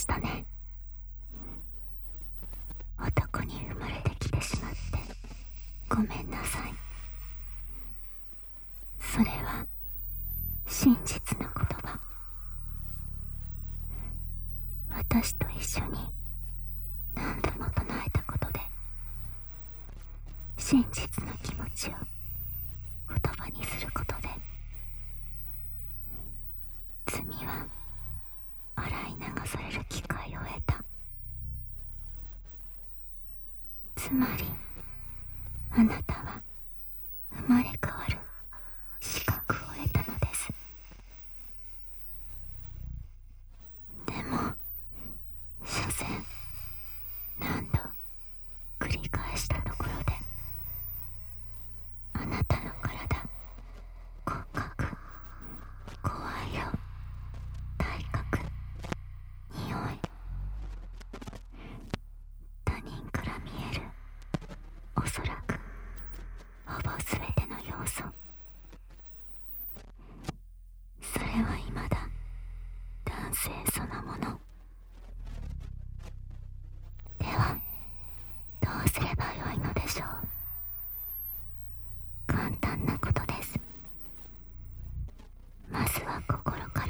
したね。男に生まれてきてしまってごめんなさい。それは真実の言葉。私と一緒に何度も唱えたことで真実の気持ちを言葉にすることで罪は洗い流される機会を得た。つまりあなたは生まれ変わる資格を得たのです。でも所詮何度繰り返したところであなたの体、骨格、声色、体格、匂い、他人から見えるおそらくほぼ全ての要素、それは未だ男性そのもの。ではどうすればよいのでしょう。簡単なことです。まずは心から。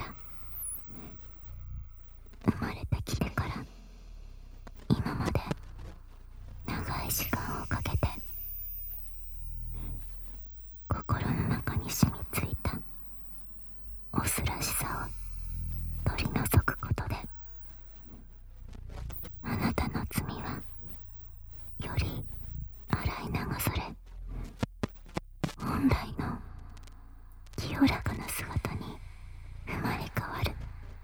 生まれてきてから今まで長い時間をかけて心の中に染みついたおすらしさを取り除くことであなたの罪はより洗い流され本来の清らかな姿に生まれ変わる。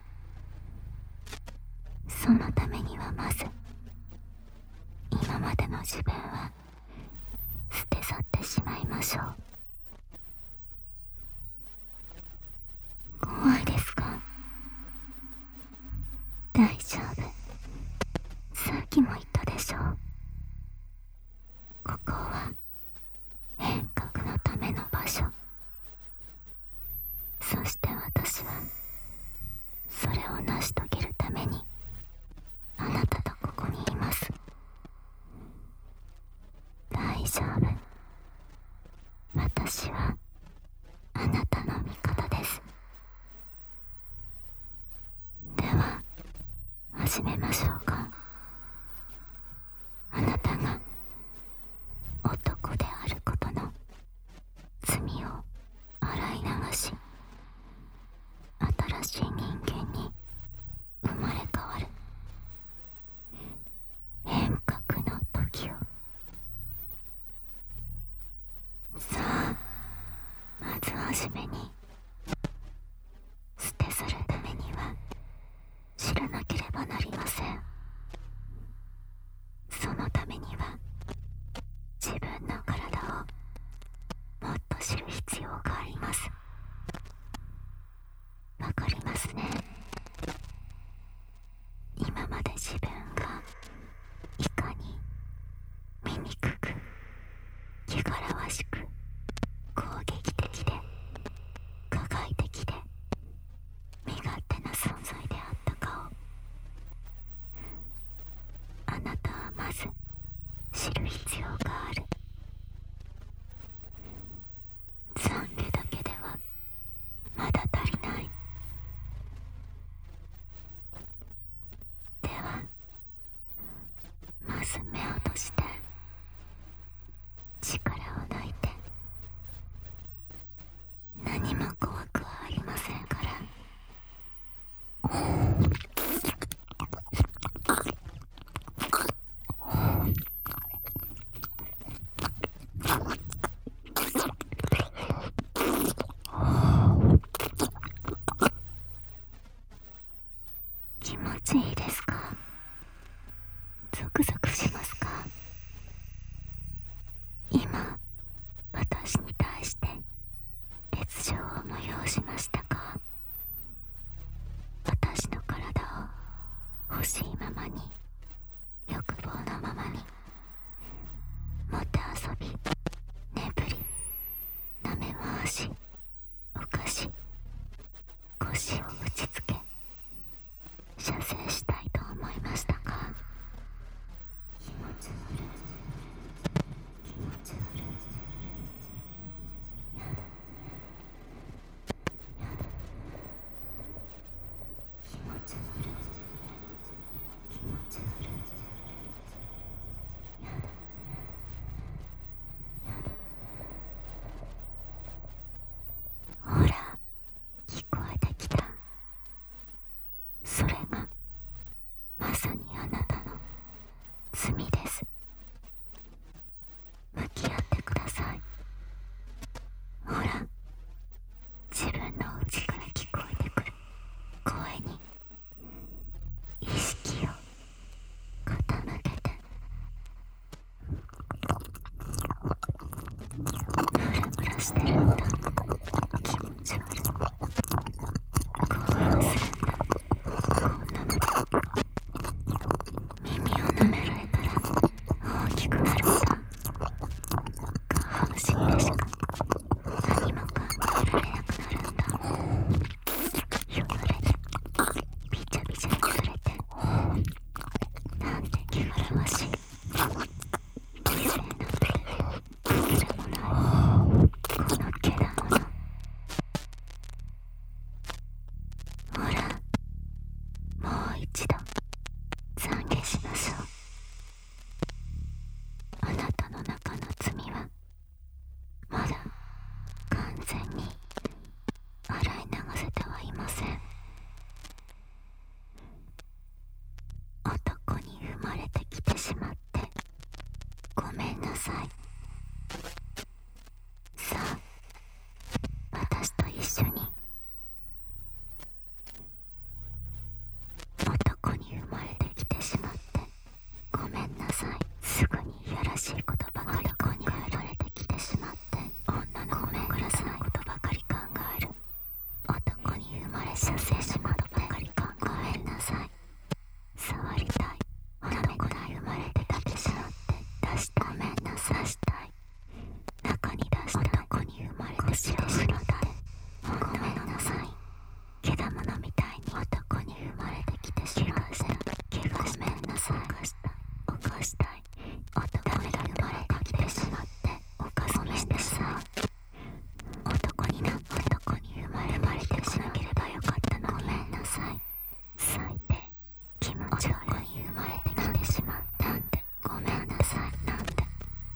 そのためにはまず今までの自分は捨て去ってしまいましょう。怖いですか？大丈夫。さっきも言ったでしょう。ここは変革のための場所。そして私はそれを成し遂げるためにあなたとここにいます。大丈夫。私はあなたの味方です。では始めましょうか。あなたが男であることの罪を洗い流し新しい人間に生まれ変わる変革の時を。さあまずはじめに捨て去るためには知らなければなりません。そのためには自分の体をもっと知る必要があります。わかりますね。今まで自分がいかに醜く汚らわしく攻撃的で加害的で身勝手な存在であったかをあなたはまず知る必要がある。懺悔だけではまだ足りない。ではまず目を閉じて力を抜いて。何も怖くはありませんから。 さい。さあ、私と一緒に男に生まれてきてしまってごめんなさい。すぐにいやらしいことばかり考えられてきてしまって女の子のクラスのことばかり考える。男に生まれさせしまことばかり考えんなさい。触りたい。男に生まれてきてしまって出してごめんなさい。したい。中に出した男に生まれてきてしまってごめんなさい。けだものみたいに男に生まれてきてしまって怪我ごめんなさい。犯したい。男に生まれてきてしまって犯すにしてさ。男に生まれてしなければよかったのにごめんなさい。最低。気持ち悪い。男に生まれてきてしまってなんてごめんなさい。なんて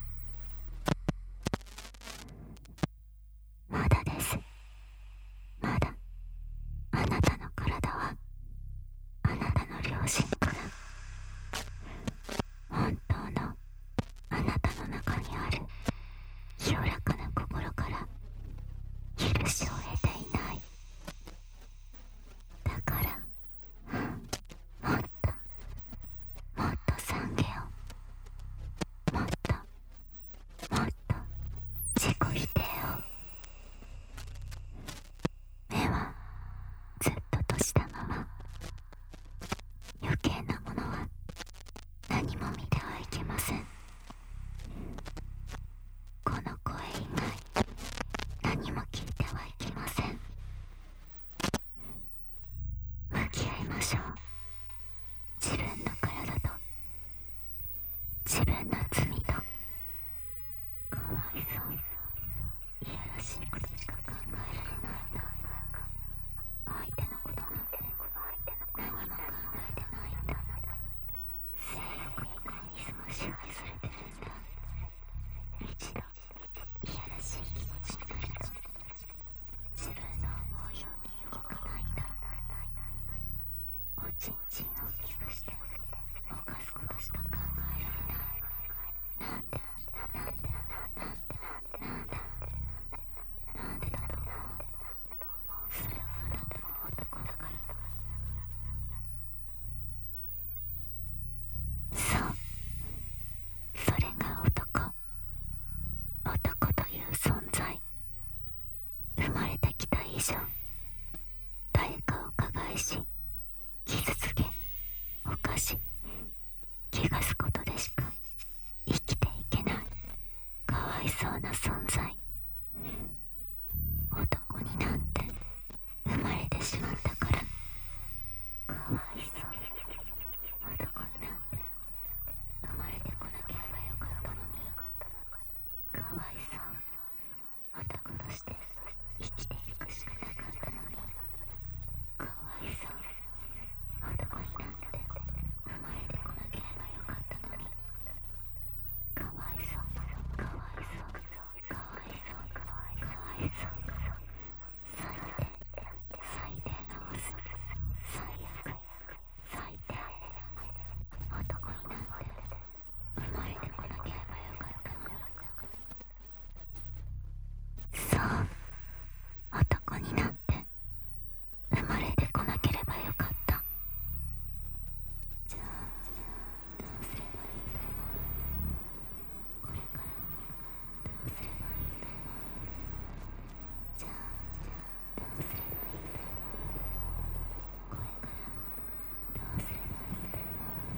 まだです。まだあなたの体はあなたの両親から本当のあなたの中にある清らかな心から許しを得ていない。だからもっともっと懺悔をもっともっと自己否定を。目はずっと閉じたまま。余計なものは何も見てはいけません。この声以外何も聞いてはいけません。向き合いましょう。自分の体と自分の罪と。かわいそう。いやらしいことしか考えられないな。相手のことなんて何も考えてないんだ。性欲以外にその支配されてるんだ。一度いやらしい気持ちになると自分の思うように動かないんだ。おちんちんを大きくして犯すことしか考えられない。なんでなんでなんでなんでなんでだと思う。それはあなたの男だから。そうそれが男。男という存在。生まれてきた以上誰かを加害し傷つけ犯し汚すことでしか生きていけないかわいそうな存在。男になんて生まれてしまったからかわいそう。男になんて生まれてこなければよかったのにかわいそう。男として生きていくしかなかったのにかわいそう。男になんて生まれてこなければよかったのにかわいそうかわいそうかわいそうかわいそう。最低最低なオス。最悪最低。男になんて生まれてこなければよかったのに。そう男になんて生まれてこなければよかった。じゃあどうすればいいんだろう。これからどうすればいいんだろう。じゃあどうすればいいんだろう。これからどうすればいいんだろ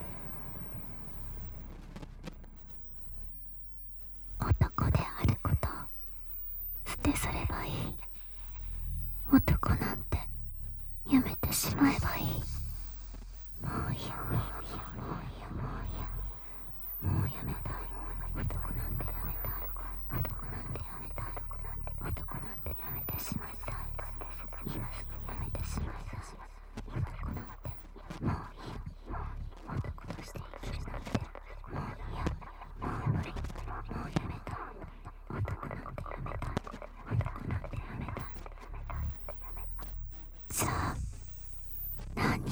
う。男であることを捨て去ればいい。男なんてやめてしまえばいい。もういいやもういいやもういいやもういいやもうやめたい。男なんてやめたい。男なんてやめたい。男なんてやめてしまいたい。今すぐやめてしまいたい。男なんてもういいや。男として生きるなんてもういいやもう無理もうやめたい。男なんてやめたい。男なんてやめたい。じゃあ何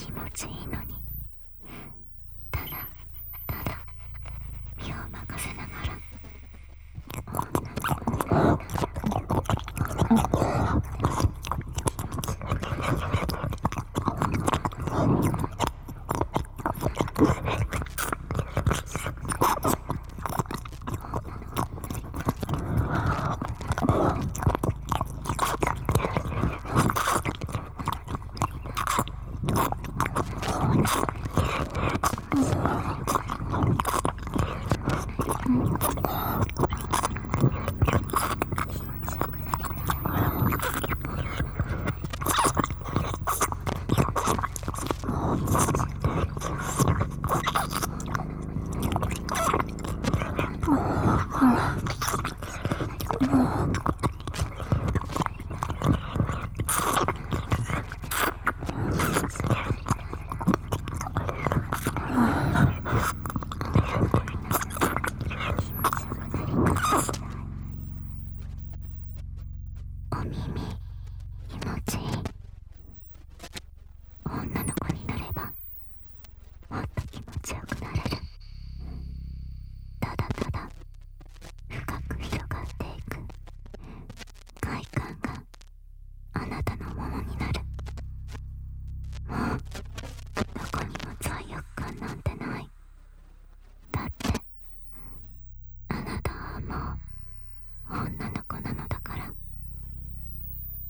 気持ちいいのに、ただただ身を任せながらお耳気持ちいい。女の子になればもっと気持ちよくなれる。ただただ深く広がっていく快感があなたのものになる。もうどこにも罪悪感なんてない。だってあなたはもう女の子なのだから。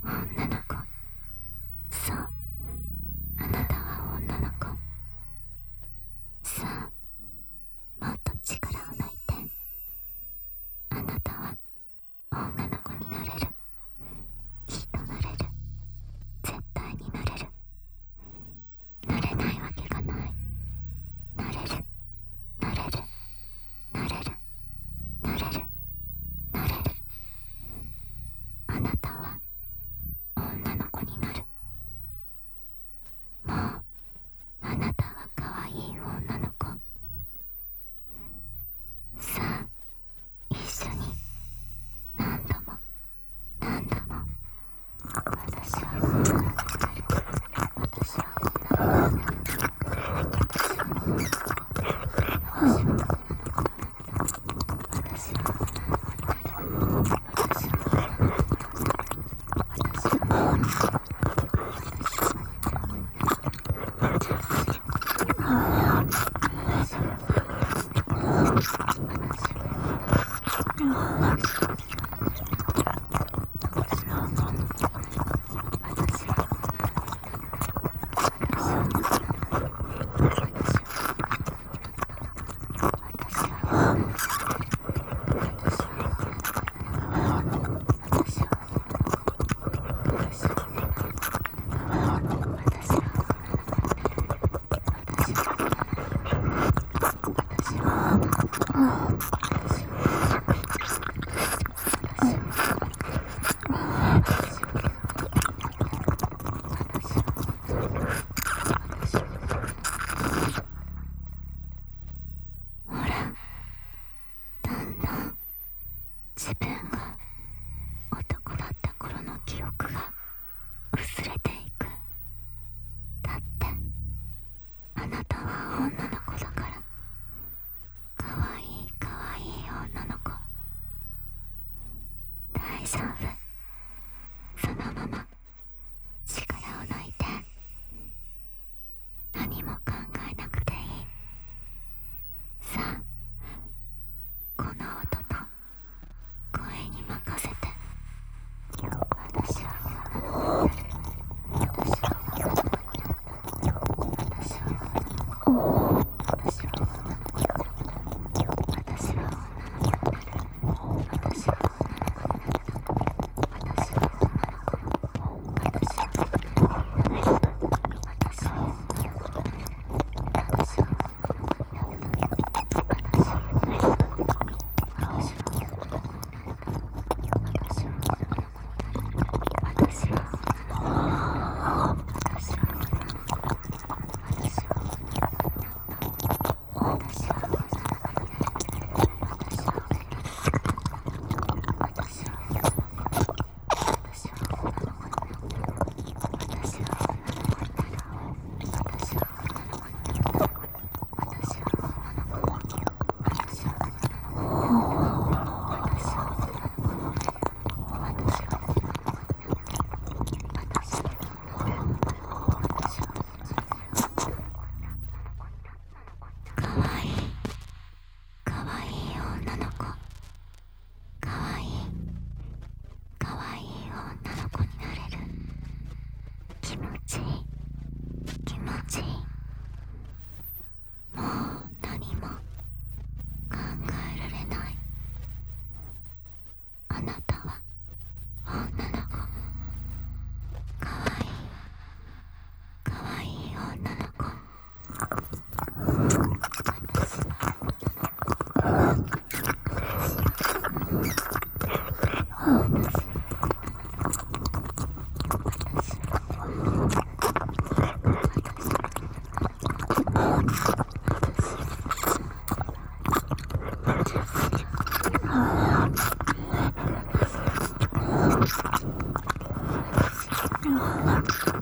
私